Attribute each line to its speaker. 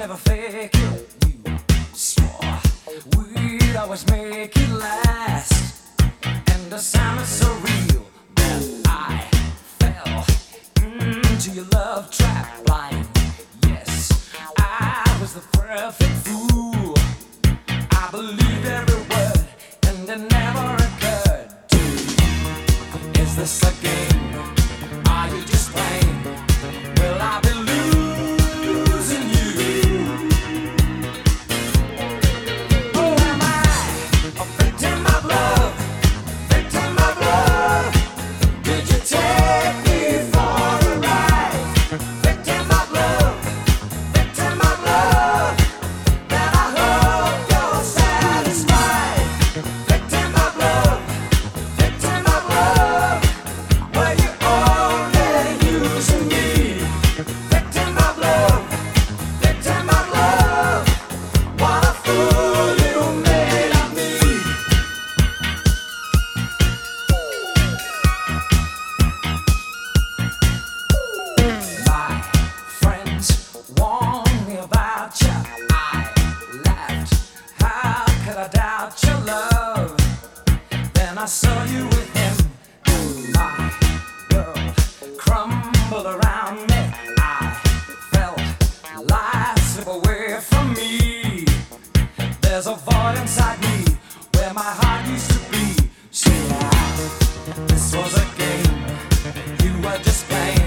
Speaker 1: never fake it. You swore we'd always make it last, and the sound is so real that I fell into your love trap blind. Yes, I was the perfect fool. I believed every word, and it never occurred to me. Is this a game? Are you just playing? Will I be losing you? Oh, am I a victim of love? Victim of love? Could you take me for a ride? Victim of love? Victim of love? Then I hope you're satisfied. Victim of love? Victim of love? Were you only using me? Victim of love? Victim of love? What a fool you made of me. My friends warned me about you. I laughed. How could I doubt your love? Then I saw you with him. My world crumbled around me. I felt life slip away from me. There's a void inside me where my heart used to be. So this was a game you were just playing.